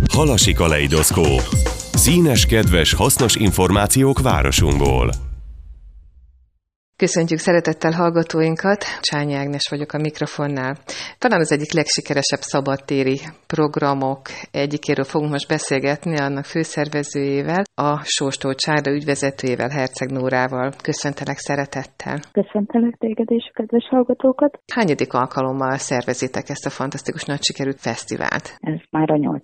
Halasi kaleidoszkóp. Színes, kedves, hasznos információk városunkból. Köszöntjük szeretettel hallgatóinkat, Csányi Ágnes vagyok a mikrofonnál. Talán az egyik legsikeresebb szabadtéri programok egyikéről fogunk most beszélgetni, annak főszervezőjével, a Sóstó Csárda ügyvezetőjével, Herceg Nórával. Köszöntelek szeretettel. Köszöntelek téged és a kedves hallgatókat. Hányadik alkalommal szervezitek ezt a fantasztikus nagy sikerű fesztivált? Ez már a 8.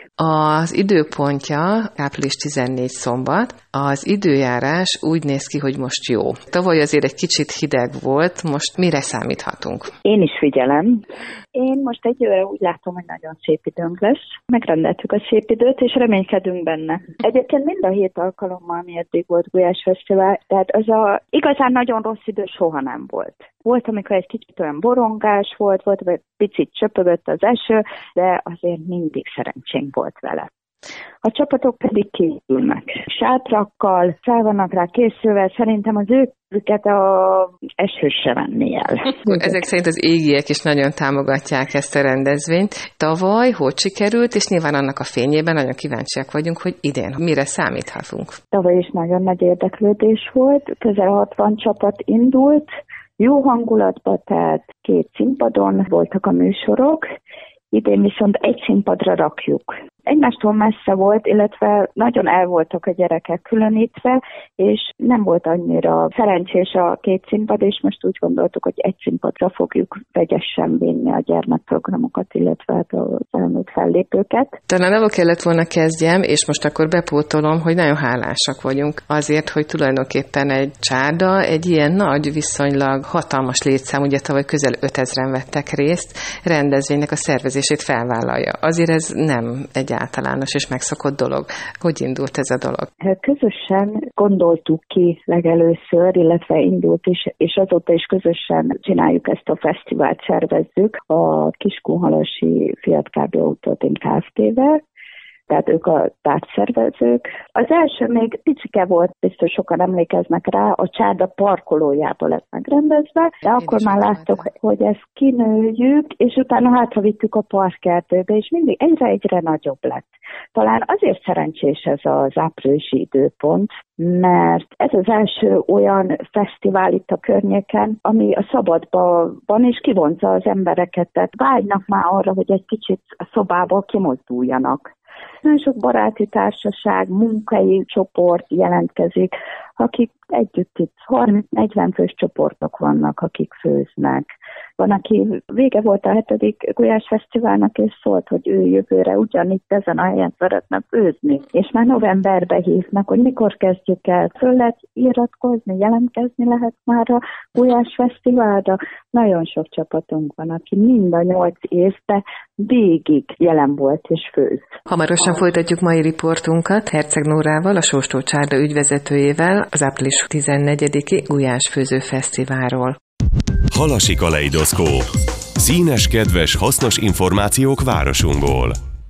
Az időpontja április 14 szombat. Az időjárás úgy néz ki, hogy most jó. Tavaly azért egy kicsit hideg volt, most mire számíthatunk? Én is figyelem. Én most egyőre úgy látom, hogy nagyon szép időnk lesz. Megrendeltük a szép időt, és reménykedünk benne. Egyébként mind a 7 alkalommal, ami eddig volt Gulyás Fesztivál, tehát az igazán nagyon rossz idő soha nem volt. Volt, amikor egy kicsit olyan borongás volt, vagy picit csöpögött az eső, de azért mindig szerencsénk volt vele. A csapatok pedig készülnek. Sátrakkal, fel vannak rá készülve, szerintem az őket az eső se venni el. Ezek szerint az égiek is nagyon támogatják ezt a rendezvényt. Tavaly hogy sikerült, és nyilván annak a fényében nagyon kíváncsiak vagyunk, hogy idén mire számíthatunk. Tavaly is nagyon nagy érdeklődés volt, közel 60 csapat indult, jó hangulatban, tehát 2 színpadon voltak a műsorok, idén viszont egy színpadra rakjuk. Egymástól messze volt, illetve nagyon el voltak a gyerekek különítve, és nem volt annyira szerencsés a 2 színpad, és most úgy gondoltuk, hogy egy színpadra fogjuk vegyesen vinni a gyermekprogramokat, illetve az elmúlt fellépőket. Talán abba kellett volna kezdjem, és most akkor bepótolom, hogy nagyon hálásak vagyunk azért, hogy tulajdonképpen egy Csárda, egy ilyen nagy, viszonylag hatalmas létszám, ugye tavaly közel 5000-en vettek részt, rendezvénynek a szervezését felvállalja. Azért ez nem egy általános és megszokott dolog. Hogy indult ez a dolog? Közösen gondoltuk ki legelőször, illetve indult is, és azóta is közösen csináljuk ezt a fesztivált, szervezzük a Kiskunhalasi Fiat Kárdi Autóting Kft-vel, tehát ők a társszervezők. Az első még picike volt, biztos sokan emlékeznek rá, a Csárda parkolójában lett megrendezve, de akkor már láttuk, hogy ezt kinőjük, és utána hátravittük a parkkertőbe, és mindig egyre nagyobb lett. Talán azért szerencsés ez az áprilisi időpont, mert ez az első olyan fesztivál itt a környéken, ami a szabadban van, és kivonza az embereket, tehát vágynak már arra, hogy egy kicsit a szobából kimozduljanak. Nagyon sok baráti társaság, munkai csoport jelentkezik, akik együtt itt 30-40 fős csoportok vannak, akik főznek. Van, aki vége volt a 7. Gulyás Fesztiválnak, és szólt, hogy ő jövőre ugyanitt ezen a helyen szeretne főzni. És már novemberben hívnak, hogy mikor kezdjük el. Föl lehet iratkozni, jelentkezni lehet már a Gulyás Fesztiválra. Nagyon sok csapatunk van, aki mind a 8 évben végig jelen volt és főz. Hamarosan folytatjuk mai riportunkat Herceg Nórával, a Sóstó Csárda ügyvezetőjével az április 14-i Gulyás Főző Fesztiválról. Halasi kaleidoszkóp. Színes, kedves, hasznos információk városunkból.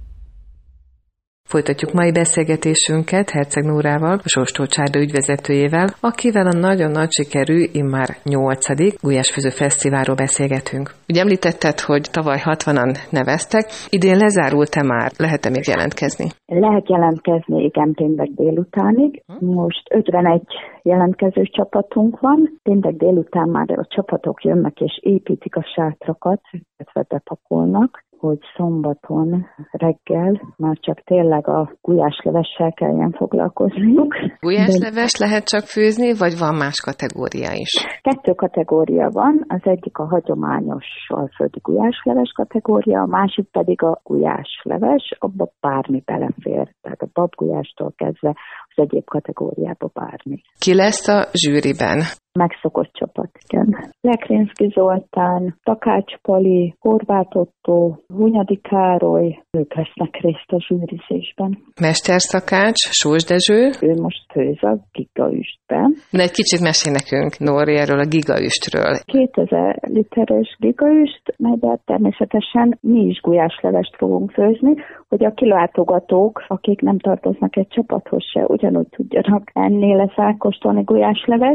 Folytatjuk mai beszélgetésünket Herceg Nórával, a Sóstó Csárda ügyvezetőjével, akivel a nagyon nagy sikerű, immár 8. Gulyás Főző Fesztiválról beszélgetünk. Ugye említetted, hogy tavaly 60-an neveztek, idén lezárult-e már? Lehet-e még jelentkezni? Lehet jelentkezni, igen, péntek délutánig. Most 51 jelentkező csapatunk van. Péntek délután már a csapatok jönnek és építik a sátrakat, illetve bepakolnak, hogy szombaton reggel már csak tényleg a gulyáslevessel kelljen foglalkozniuk. Gulyásleves lehet csak főzni, vagy van más kategória is? 2 kategória van, az egyik a hagyományos alföldi gulyásleves kategória, a másik pedig a gulyásleves, abba bármi belefér, tehát a babgulyástól kezdve az egyéb kategóriába bármi. Ki lesz a zsűriben? Megszokott csapat, igen. Lekrinszki Zoltán, Takács Pali, Horváth Ottó, Hunyadi Károly, ők vesznek részt a zsűrizésben. Mesterszakács, Sós Dezső. Ő most főz a gigaüstben. De egy kicsit mesél nekünk, Nóri, erről a gigaüstről. 2000 literes gigaüst, melyben természetesen mi is gulyáslevest fogunk főzni, hogy a kilátogatók, akik nem tartoznak egy csapathoz se, ugyanúgy tudjanak ennél leszállkóstolni gulyáslevest.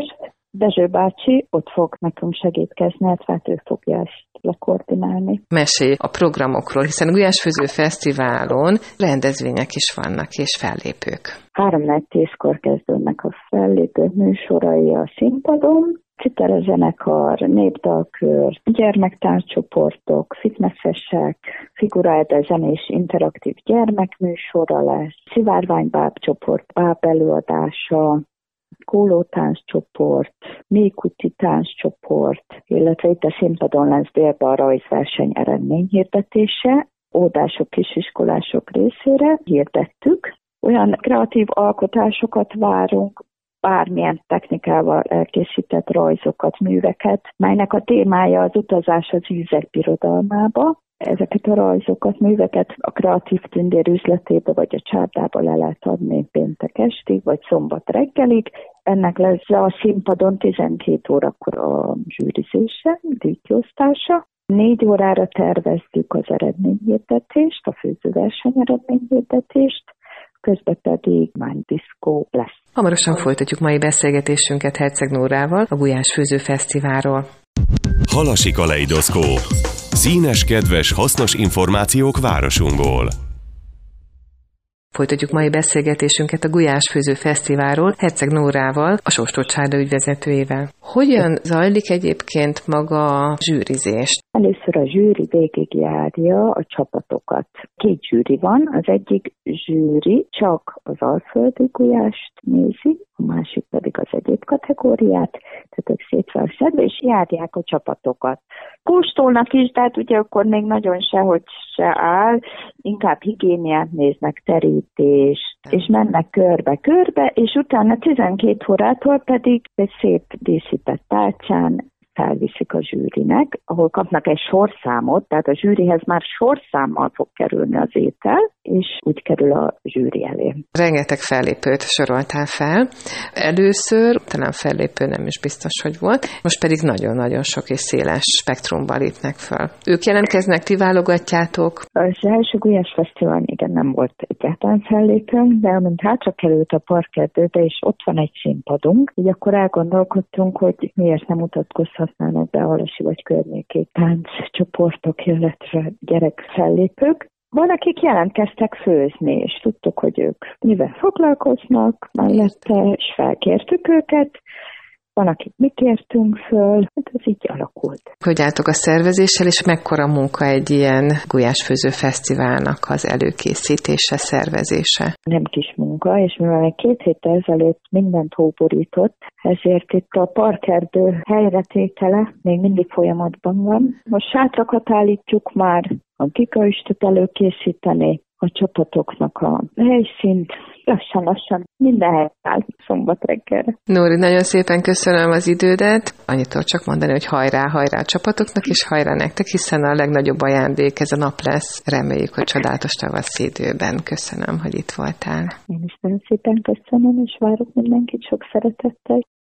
Dezső bácsi ott fog nekünk segítkezni, hát ő fogja ezt lekoordinálni. Mesélj a programokról, hiszen a Gulyásfőző Fesztiválon rendezvények is vannak és fellépők. 3-4-10-kor kezdődnek a fellépők műsorai a színpadon, citerazenekar, népdalkör, gyermektánccsoportok, fitnessesek, figurált zenés interaktív gyermekműsora lesz, szivárványbáb csoport, báb előadása, kólótánccsoport, mélykuti tánccsoport, illetve itt a színpadon lesz délben a rajzverseny eredményhirdetése, óvodások, kisiskolások részére hirdettük. Olyan kreatív alkotásokat várunk, bármilyen technikával elkészített rajzokat, műveket, melynek a témája az utazás az ízek birodalmába. Ezeket a rajzokat, műveket a Kreatív Tündér üzletébe vagy a csárdába le lehet adni péntek estig, vagy szombat reggelig. Ennek lesz a színpadon 12 órakor a zsűrizése, díjkiosztása. 4 órára tervezzük az eredményhirdetést, a főzőverseny eredményhirdetést, közben pedig diszkó lesz. Hamarosan folytatjuk mai beszélgetésünket Herceg Nórával a Gulyásfőző Fesztiválról. Halasi kaleidoszkóp. Színes, kedves, hasznos információk városunkból. Folytatjuk mai beszélgetésünket a Gulyásfőző Fesztiválról Herceg Nórával, a Sóstó Csárda ügyvezetőjével. Hogyan zajlik egyébként maga a zsűrizés? Először a zsűri végigjárja a csapatokat. 2 zsűri van, az egyik zsűri csak az alföldi gulyást nézi, a másik pedig az egyéb kategóriát, tehát ők szét van szedve, és járják a csapatokat. Kóstolnak is, de hát ugye akkor még nagyon sehogy se áll, inkább higiéniát néznek, terítést, és mennek körbe-körbe, és utána 12 órától pedig egy szép díszített tálcsán felviszik a zsűrinek, ahol kapnak egy sorszámot, tehát a zsűrihez már sorszámmal fog kerülni az étel, és úgy kerül a zsűri elé. Rengeteg fellépőt soroltál fel. Először, talán fellépő nem is biztos, hogy volt, most pedig nagyon-nagyon sok és széles spektrumban lépnek fel. Ők jelentkeznek, ti válogatjátok? Az első Gulyás Fesztiválon igen nem volt egyáltalán fellépőnk, de amint hátra került a parkerdőbe, és ott van egy színpadunk, így akkor elgondolkodtunk, hogy miért nem mutatkozhatnának be halasi vagy környéki tánccsoportok, illetve gyerekfellépők. Van, akik jelentkeztek főzni, és tudtuk, hogy ők mivel foglalkoznak mellette, és felkértük őket. Van, akit mi kértünk föl, hát ez így alakult. Hogy álltok a szervezéssel, és mekkora munka egy ilyen Gulyásfőző Fesztiválnak az előkészítése, szervezése? Nem kis munka, és mivel 2 héttel ezelőtt mindent hóborított, ezért itt a parkerdő helyretétele még mindig folyamatban van. Most sátrakat állítjuk már, a gigaüstöt előkészíteni, a csapatoknak a helyszínt, lassan minden helyet áll szombat reggelre. Nóri, nagyon szépen köszönöm az idődet. Annyit tudok csak mondani, hogy hajrá a csapatoknak, és hajrá nektek, hiszen a legnagyobb ajándék ez a nap lesz. Reméljük, hogy csodálatos tavaszi időben. Köszönöm, hogy itt voltál. Én is nagyon szépen köszönöm, és várok mindenkit sok szeretettel.